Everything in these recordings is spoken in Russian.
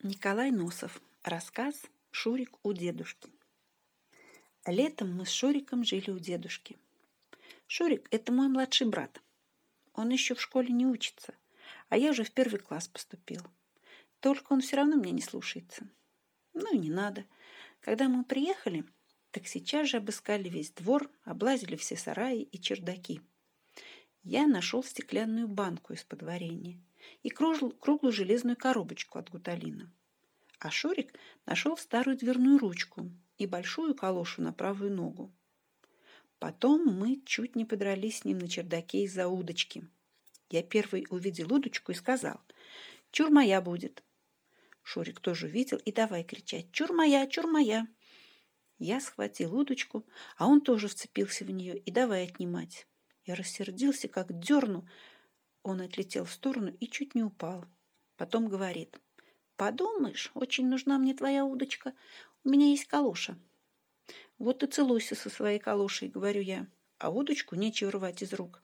Николай Носов. Рассказ «Шурик у дедушки». Летом мы с Шуриком жили у дедушки. Шурик – это мой младший брат. Он еще в школе не учится, а я уже в 1 класс поступил. Только он все равно меня не слушается. Ну и не надо. Когда мы приехали, так сейчас же обыскали весь двор, облазили все сараи и чердаки. Я нашел стеклянную банку из-под варенья и круглую железную коробочку от гуталина. А Шурик нашел старую дверную ручку и большую калошу на правую ногу. Потом мы чуть не подрались с ним на чердаке из-за удочки. Я первый увидел удочку и сказал: «Чур моя будет». Шурик тоже увидел и давай кричать: «Чур моя, чур моя». Я схватил удочку, а он тоже вцепился в нее и давай отнимать. Я рассердился, как дерну. Он отлетел в сторону и чуть не упал. Потом говорит: «Подумаешь, очень нужна мне твоя удочка. У меня есть калоша». «Вот и целуйся со своей калошей», — говорю я, а удочку нечего рвать из рук.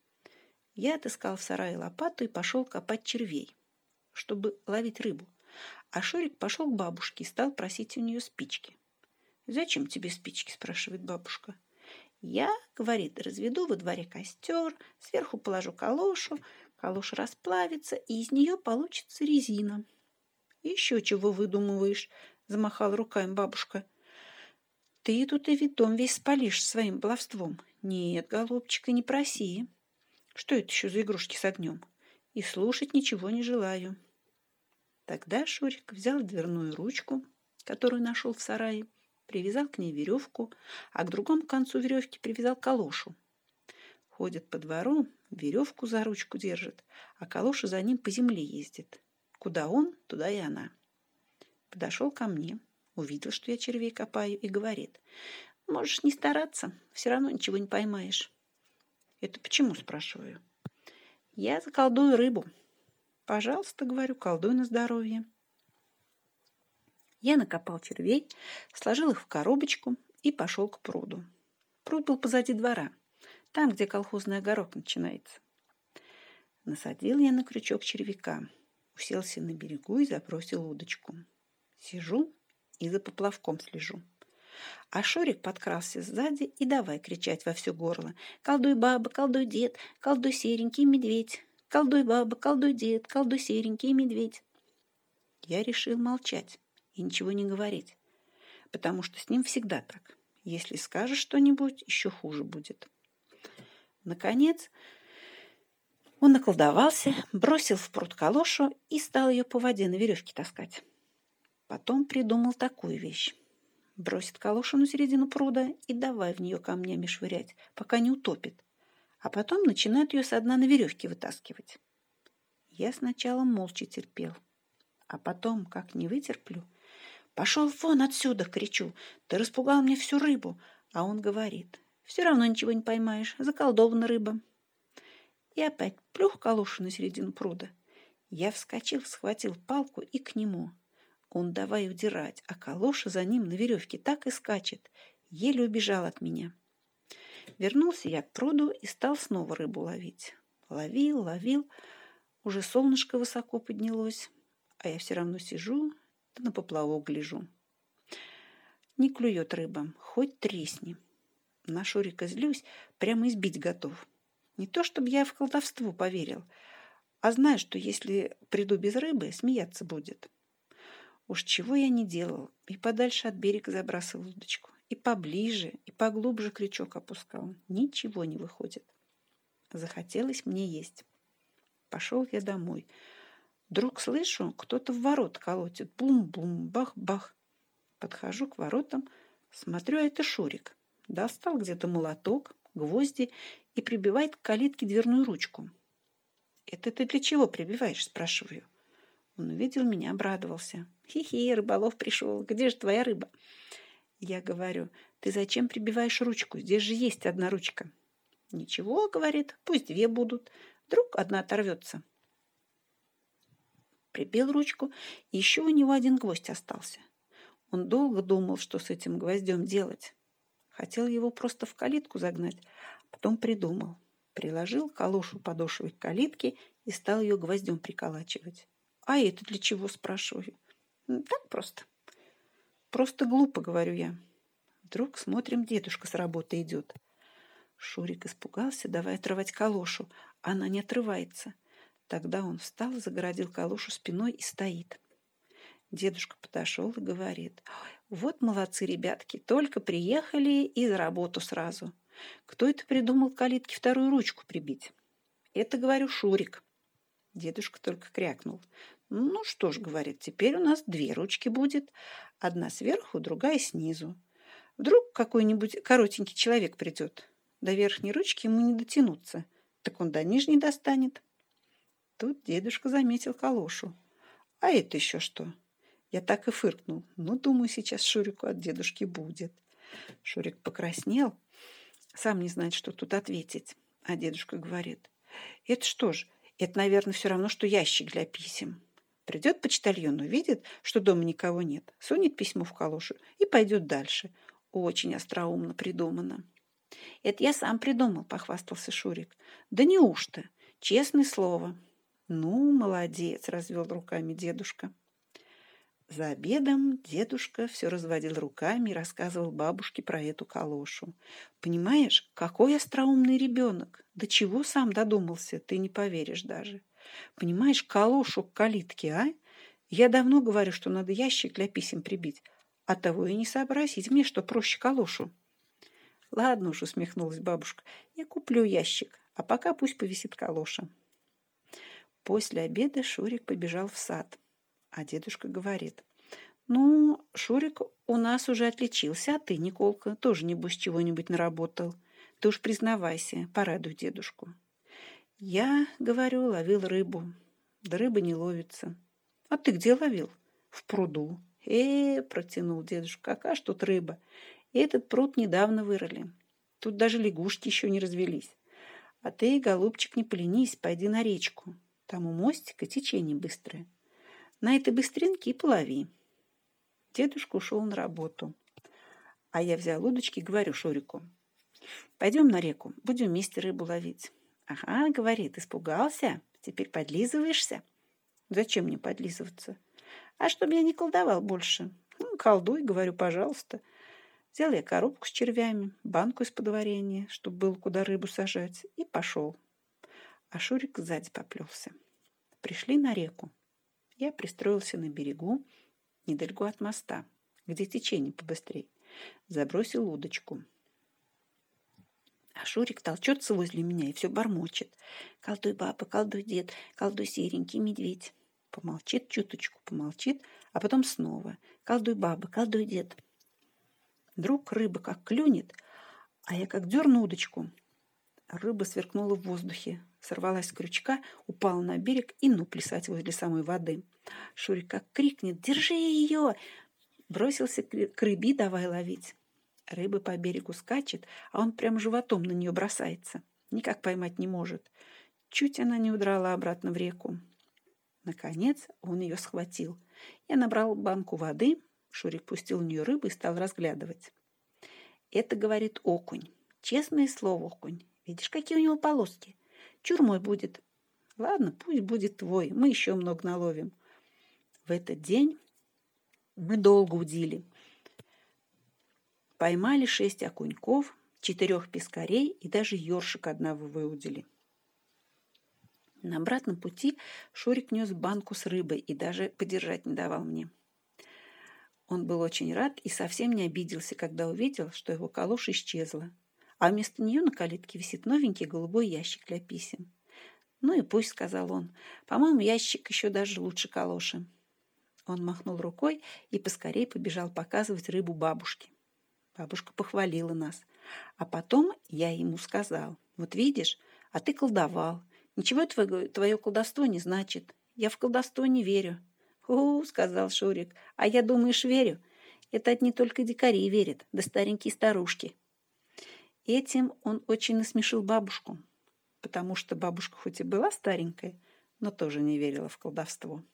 Я отыскал в сарае лопату и пошел копать червей, чтобы ловить рыбу. А Шурик пошел к бабушке и стал просить у нее спички. «Зачем тебе спички?» — спрашивает бабушка. «Я, — говорит, — разведу во дворе костер, сверху положу калошу, калоша расплавится, и из нее получится резина». «Еще чего выдумываешь?» — замахала руками бабушка. «Ты тут и ведь дом весь спалишь своим баловством». «Нет, голубчик, и не проси. Что это еще за игрушки с огнем? И слушать ничего не желаю». Тогда Шурик взял дверную ручку, которую нашел в сарае, привязал к ней веревку, а к другому концу веревки привязал калошу. Ходит по двору, веревку за ручку держит, а калоша за ним по земле ездит. Куда он, туда и она. Подошел ко мне, увидел, что я червей копаю, и говорит: «Можешь не стараться, все равно ничего не поймаешь». «Это почему?» — спрашиваю. «Я заколдую рыбу». «Пожалуйста, — говорю, — колдуй на здоровье». Я накопал червей, сложил их в коробочку и пошел к пруду. Пруд был позади двора, там, где колхозный огород начинается. Насадил я на крючок червяка, уселся на берегу и забросил удочку. Сижу и за поплавком слежу. А Шурик подкрался сзади и давай кричать во все горло: «Колдуй, баба, колдуй, дед, колдуй, серенький медведь! Колдуй, баба, колдуй, дед, колдуй, серенький медведь!» Я решил молчать и ничего не говорить, потому что с ним всегда так. Если скажешь что-нибудь, еще хуже будет. Наконец он наколдовался, бросил в пруд калошу и стал ее по воде на веревке таскать. Потом придумал такую вещь. Бросит калошу на середину пруда и давай в нее камнями швырять, пока не утопит, а потом начинает ее со дна на веревке вытаскивать. Я сначала молча терпел, а потом, как не вытерплю: «Пошел вон отсюда!» — кричу. «Ты распугал мне всю рыбу!» А он говорит: «Все равно ничего не поймаешь, заколдована рыба». И опять плюх калошу на середину пруда. Я вскочил, схватил палку и к нему. Он давай удирать, а калоша за ним на веревке так и скачет. Еле убежал от меня. Вернулся я к пруду и стал снова рыбу ловить. Ловил. Уже солнышко высоко поднялось, а я все равно сижу, да на поплавок гляжу. Не клюет рыба, хоть тресни. На Шурика злюсь, прямо избить готов. Не то чтобы я в колдовство поверил, а знаю, что если приду без рыбы, смеяться будет. Уж чего я не делал, и подальше от берега забрасывал удочку, и поближе, и поглубже крючок опускал. Ничего не выходит. Захотелось мне есть. Пошел я домой. Вдруг слышу, кто-то в ворот колотит. Бум-бум, бах-бах. Подхожу к воротам, смотрю, а это Шурик. Достал где-то молоток, гвозди и прибивает к калитке дверную ручку. «Это ты для чего прибиваешь?» — спрашиваю. Он увидел меня, обрадовался. «Хи-хи, рыболов пришел. Где же твоя рыба?» Я говорю: «Ты зачем прибиваешь ручку? Здесь же есть одна ручка». «Ничего, — говорит, — пусть 2 будут. Вдруг одна оторвется». Прибил ручку, и еще у него 1 гвоздь остался. Он долго думал, что с этим гвоздем делать. Хотел его просто в калитку загнать, потом придумал. Приложил калошу подошвой к калитке и стал ее гвоздем приколачивать. «А это для чего?» — спрашиваю. Так просто. Просто глупо, говорю я. Вдруг смотрим, дедушка с работы идет. Шурик испугался, давай отрывать калошу. Она не отрывается. Тогда он встал, загородил калошу спиной и стоит. Дедушка подошел и говорит: вот молодцы, ребятки, только приехали и за работу сразу. Кто это придумал к калитке вторую ручку прибить? Это, говорю, Шурик. Дедушка только крякнул. Ну что ж, говорит, теперь у нас 2 ручки будет. Одна сверху, другая снизу. Вдруг какой-нибудь коротенький человек придет. До верхней ручки ему не дотянуться. Так он до нижней достанет. Тут дедушка заметил калошу. А это еще что? Я так и фыркнул. Ну, думаю, сейчас Шурику от дедушки будет. Шурик покраснел, сам не знает, что тут ответить. А дедушка говорит: это что ж, это, наверное, все равно, что ящик для писем. Придет почтальон, увидит, что дома никого нет, сунет письмо в калошу и пойдет дальше. Очень остроумно придумано. Это я сам придумал, похвастался Шурик. Да неужто? Честное слово. Ну, молодец, развел руками дедушка. За обедом дедушка все разводил руками и рассказывал бабушке про эту калошу. Понимаешь, какой остроумный ребенок. До чего сам додумался, ты не поверишь даже. Понимаешь, калошу к калитке, а? Я давно говорю, что надо ящик для писем прибить. А того и не сообразить мне, что проще калошу. Ладно уж, усмехнулась бабушка, я куплю ящик, а пока пусть повисит калоша. После обеда Шурик побежал в сад. А дедушка говорит: ну, Шурик у нас уже отличился, а ты, Николка, тоже, небось, чего-нибудь наработал. Ты уж признавайся, порадуй дедушку. Я, говорю, ловил рыбу. Да рыба не ловится. А ты где ловил? В пруду. Протянул дедушка, какая ж тут рыба. Этот пруд недавно вырыли. Тут даже лягушки еще не развелись. А ты, голубчик, не поленись, пойди на речку. Там у мостика течение быстрое. На этой быстринке и полови. Дедушка ушел на работу. А я взял удочки и говорю Шурику: пойдем на реку, будем вместе рыбу ловить. Ага, говорит, испугался? Теперь подлизываешься? Зачем мне подлизываться? А чтобы я не колдовал больше. Ну, колдуй, говорю, пожалуйста. Взял я коробку с червями, банку из-под варенья, чтобы было куда рыбу сажать, и пошел. А Шурик сзади поплелся. Пришли на реку. Я пристроился на берегу, недалеко от моста, где течение побыстрее. Забросил удочку. А Шурик толчется возле меня и все бормочет: колдуй, баба, колдуй, дед, колдуй, серенький медведь. Помолчит чуточку, помолчит, а потом снова: колдуй, баба, колдуй, дед. Вдруг рыба как клюнет, а я как дерну удочку. Рыба сверкнула в воздухе, сорвалась с крючка, упала на берег и плясать возле самой воды. Шурик как крикнет: держи ее! Бросился к рыбе, давай ловить. Рыба по берегу скачет, а он прям животом на нее бросается. Никак поймать не может. Чуть она не удрала обратно в реку. Наконец он ее схватил. Я набрал банку воды, Шурик пустил в нее рыбу и стал разглядывать. Это, говорит, окунь. Честное слово, окунь. Видишь, какие у него полоски? Чур мой будет. Ладно, пусть будет твой, мы еще много наловим. В этот день мы долго удили. Поймали 6 окуньков, 4 пескарей и даже ёршик одного выудили. На обратном пути Шурик нес банку с рыбой и даже подержать не давал мне. Он был очень рад и совсем не обиделся, когда увидел, что его калоша исчезла, а вместо нее на калитке висит новенький голубой ящик для писем. «Ну и пусть», — сказал он, — «по-моему, ящик еще даже лучше калоши». Он махнул рукой и поскорей побежал показывать рыбу бабушке. Бабушка похвалила нас. А потом я ему сказал: вот видишь, а ты колдовал. Ничего твое колдовство не значит. Я в колдовство не верю. Сказал Шурик, а я, думаешь, верю? Это одни только дикари верят, да старенькие старушки. Этим он очень насмешил бабушку, потому что бабушка хоть и была старенькая, но тоже не верила в колдовство.